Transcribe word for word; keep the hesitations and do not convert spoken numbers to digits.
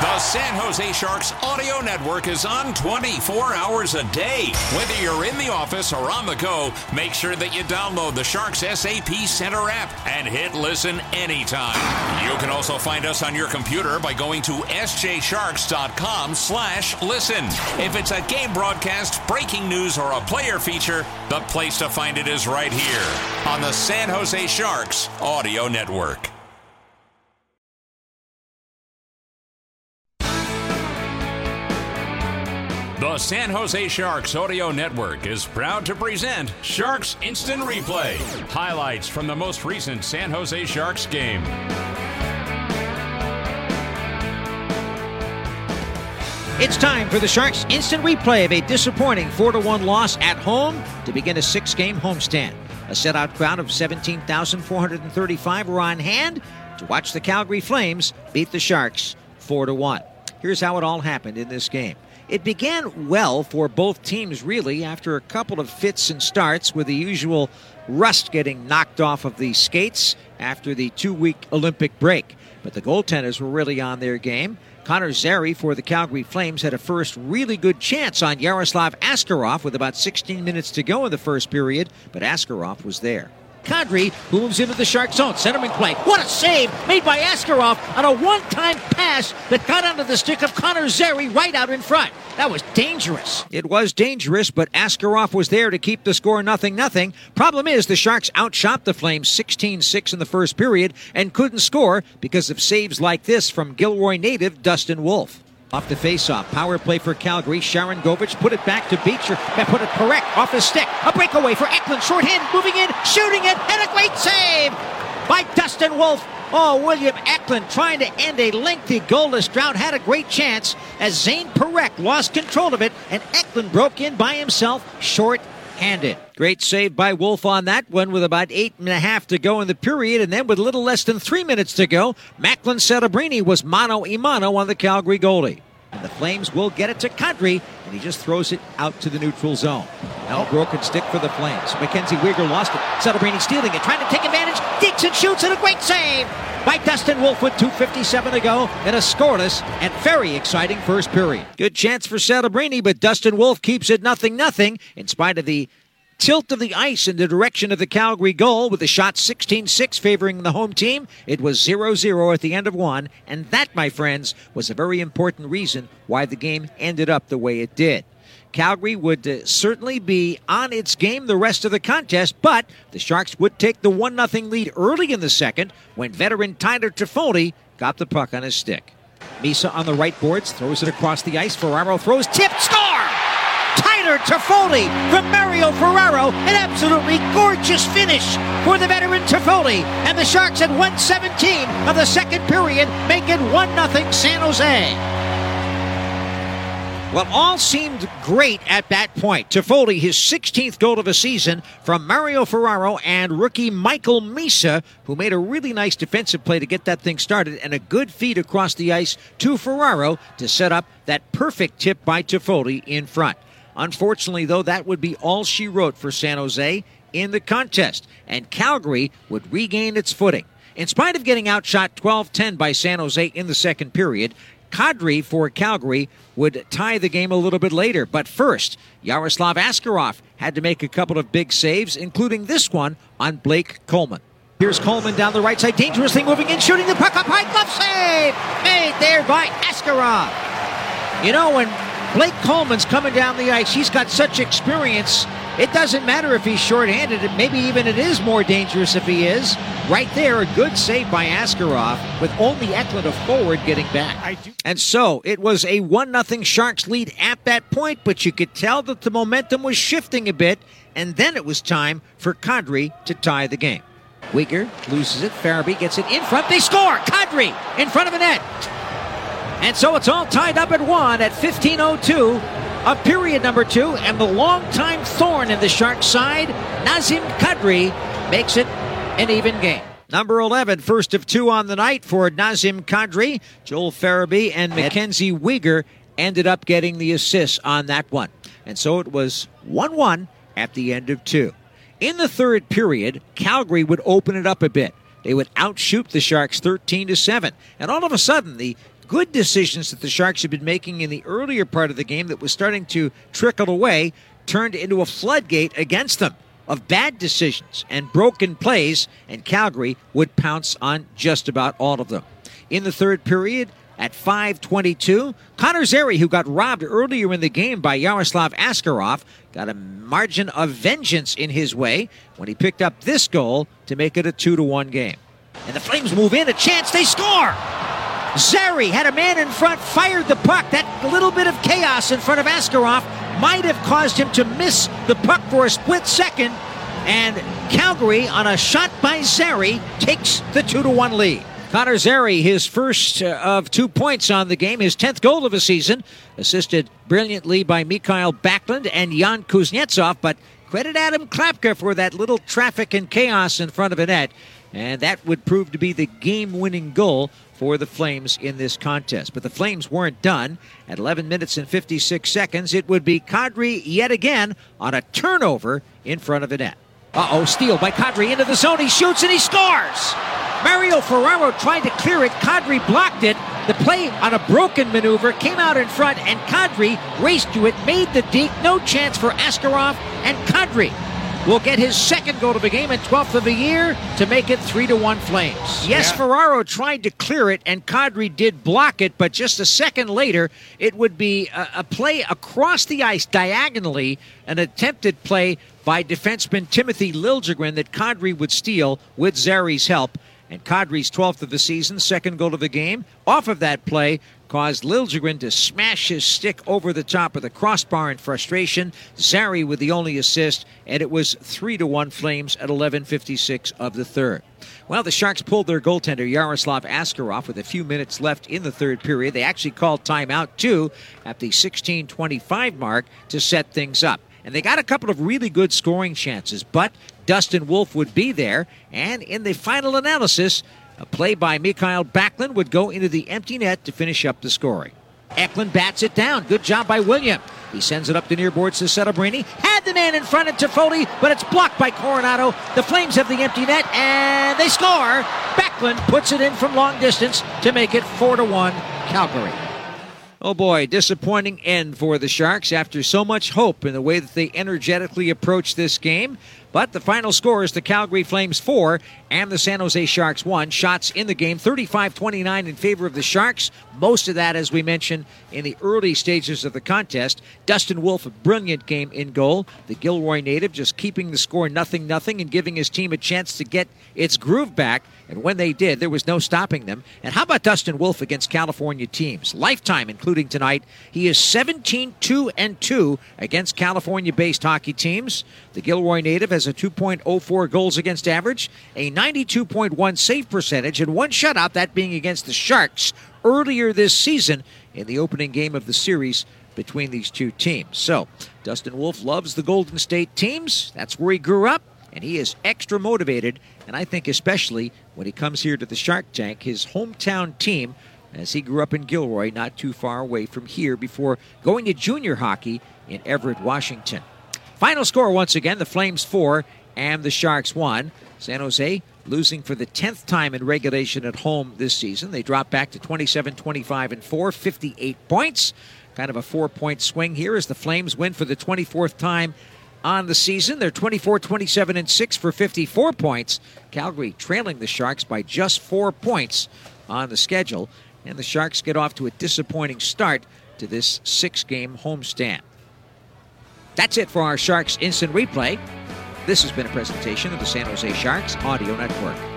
The San Jose Sharks Audio Network is on twenty-four hours a day. Whether you're in the office or on the go, make sure that you download the Sharks S A P Center app and hit listen anytime. You can also find us on your computer by going to s j sharks dot com slash listen. If it's a game broadcast, breaking news, or a player feature, the place to find it is right here on the San Jose Sharks Audio Network. The San Jose Sharks Audio Network is proud to present Sharks Instant Replay. Highlights from the most recent San Jose Sharks game. It's time for the Sharks Instant Replay of a disappointing four to one loss at home to begin a six-game homestand. A sellout crowd of seventeen thousand four hundred thirty-five were on hand to watch the Calgary Flames beat the Sharks four to one. Here's how it all happened in this game. It began well for both teams, really, after a couple of fits and starts with the usual rust getting knocked off of the skates after the two-week Olympic break. But the goaltenders were really on their game. Connor Zary for the Calgary Flames had a first really good chance on Yaroslav Askarov with about sixteen minutes to go in the first period, but Askarov was there. Kadri, who moves into the Shark zone. Centerman play. What a save made by Askarov on a one-time pass that got onto the stick of Connor Zary right out in front. That was dangerous. It was dangerous, but Askarov was there to keep the score nothing nothing. Problem is, the Sharks outshot the Flames sixteen six in the first period and couldn't score because of saves like this from Gilroy native Dustin Wolf. Off the face-off, power play for Calgary. Sharon Govich put it back to Beecher. That put it correct off the stick. A breakaway for Eklund. Short hand, moving in, shooting it, and a great save by Dustin Wolf. Oh, William Eklund trying to end a lengthy goalless drought. Had a great chance as Zane Parekh lost control of it, and Eklund broke in by himself, short-handed. Great save by Wolf on that one with about eight and a half to go in the period, and then with a little less than three minutes to go, Macklin Celebrini was mano-a-mano on the Calgary goalie. And the Flames will get it to Kadri, and he just throws it out to the neutral zone. Now a broken stick for the Flames. Mackenzie Weegar lost it. Celebrini stealing it, trying to take advantage. Digs and shoots, and a great save by Dustin Wolf with two fifty-seven to go in a scoreless and very exciting first period. Good chance for Celebrini, but Dustin Wolf keeps it nothing nothing in spite of the tilt of the ice in the direction of the Calgary goal with the shot sixteen six favoring the home team. It was zero zero at the end of one, and that, my friends, was a very important reason why the game ended up the way it did. Calgary would uh, certainly be on its game the rest of the contest, but the Sharks would take the one nothing lead early in the second when veteran Tyler Toffoli got the puck on his stick. Misa on the right boards, throws it across the ice. Ferraro throws, tip, score! Tyler Toffoli from Mario Ferraro. An absolutely gorgeous finish for the veteran Toffoli. And the Sharks at one seventeen of the second period make it one nothing San Jose. Well, all seemed great at that point. Toffoli, his sixteenth goal of the season from Mario Ferraro and rookie Michael Misa, who made a really nice defensive play to get that thing started, and a good feed across the ice to Ferraro to set up that perfect tip by Toffoli in front. Unfortunately, though, that would be all she wrote for San Jose in the contest, and Calgary would regain its footing. In spite of getting outshot twelve ten by San Jose in the second period, Kadri for Calgary would tie the game a little bit later. But first, Yaroslav Askarov had to make a couple of big saves, including this one on Blake Coleman. Here's Coleman down the right side, dangerously moving in, shooting the puck up high, glove save! Made there by Askarov. You know, when Blake Coleman's coming down the ice, he's got such experience. It doesn't matter if he's shorthanded, and maybe even it is more dangerous if he is. Right there, a good save by Askarov, with only Eklund, a forward, getting back. And so, it was a one nothing Sharks lead at that point, but you could tell that the momentum was shifting a bit, and then it was time for Kadri to tie the game. Weegar loses it, Farabee gets it in front, they score! Kadri in front of the net! And so it's all tied up at one at fifteen oh two. Of period number two, and the longtime thorn in the Sharks' side, Nazem Kadri, makes it an even game. Number eleven, first of two on the night for Nazem Kadri. Joel Farabee and Mackenzie Weegar ended up getting the assists on that one. And so it was one one at the end of two. In the third period, Calgary would open it up a bit. they would outshoot the Sharks thirteen to seven. And all of a sudden, the good decisions that the Sharks had been making in the earlier part of the game that was starting to trickle away turned into a floodgate against them of bad decisions and broken plays, and Calgary would pounce on just about all of them. In the third period, at five twenty-two, Connor Zary, who got robbed earlier in the game by Yaroslav Askarov, got a margin of vengeance in his way when he picked up this goal to make it a two to one game. And the Flames move in, a chance, they score! Zary had a man in front, fired the puck. That little bit of chaos in front of Askarov might have caused him to miss the puck for a split second, and Calgary, on a shot by Zary, takes the two to one lead. Connor Zary, his first uh, of two points on the game, his tenth goal of the season, assisted brilliantly by Mikhail Backlund and Jan Kuznetsov, but credit Adam Klapka for that little traffic and chaos in front of a net, and that would prove to be the game-winning goal for the Flames in this contest. But the Flames weren't done. At eleven minutes and fifty-six seconds, it would be Kadri yet again on a turnover in front of the net. Uh-oh, steal by Kadri into the zone. He shoots and he scores! Mario Ferraro tried to clear it. Kadri blocked it. The play on a broken maneuver came out in front, and Kadri raced to it, made the deke. No chance for Askarov, and Kadri will get his second goal of the game and twelfth of the year to make it three to one Flames. Yes, yeah. Ferraro tried to clear it, and Kadri did block it, but just a second later, it would be a, a play across the ice diagonally, an attempted play by defenseman Timothy Liljegren that Kadri would steal with Zary's help. And Kadri's twelfth of the season, second goal of the game, off of that play, caused Liljegren to smash his stick over the top of the crossbar in frustration. Zary with the only assist, and it was three to one Flames at eleven fifty-six of the third. Well, the Sharks pulled their goaltender, Yaroslav Askarov, with a few minutes left in the third period. They actually called timeout, too, at the sixteen twenty-five mark to set things up. And they got a couple of really good scoring chances, but Dustin Wolf would be there, and in the final analysis, a play by Mikhail Backlund would go into the empty net to finish up the scoring. Eklund bats it down. Good job by William. He sends it up the near boards to Celebrini. Had the man in front of Toffoli, but it's blocked by Coronado. The Flames have the empty net, and they score. Backlund puts it in from long distance to make it four to one Calgary. Oh boy, disappointing end for the Sharks after so much hope in the way that they energetically approached this game. But the final score is the Calgary Flames four and the San Jose Sharks one. Shots in the game, thirty-five twenty-nine in favor of the Sharks. Most of that, as we mentioned, in the early stages of the contest. Dustin Wolf, a brilliant game in goal. The Gilroy native just keeping the score nothing nothing and giving his team a chance to get its groove back. And when they did, there was no stopping them. And how about Dustin Wolf against California teams? Lifetime, including tonight, he is seventeen two and two against California-based hockey teams. The Gilroy native has a two point oh four goals against average, a ninety-two point one save percentage, and one shutout, that being against the Sharks earlier this season in the opening game of the series between these two teams. So, Dustin Wolf loves the Golden State teams. That's where he grew up, and he is extra motivated, and I think especially when he comes here to the Shark Tank, his hometown team, as he grew up in Gilroy, not too far away from here, before going to junior hockey in Everett, Washington. Final score once again, the Flames four and the Sharks one. San Jose losing for the tenth time in regulation at home this season. They drop back to twenty-seven twenty-five and four, fifty-eight points. Kind of a four-point swing here as the Flames win for the twenty-fourth time on the season. They're twenty-four twenty-seven and six for fifty-four points. Calgary trailing the Sharks by just four points on the schedule. And the Sharks get off to a disappointing start to this six-game homestand. That's it for our Sharks Instant Replay. This has been a presentation of the San Jose Sharks Audio Network.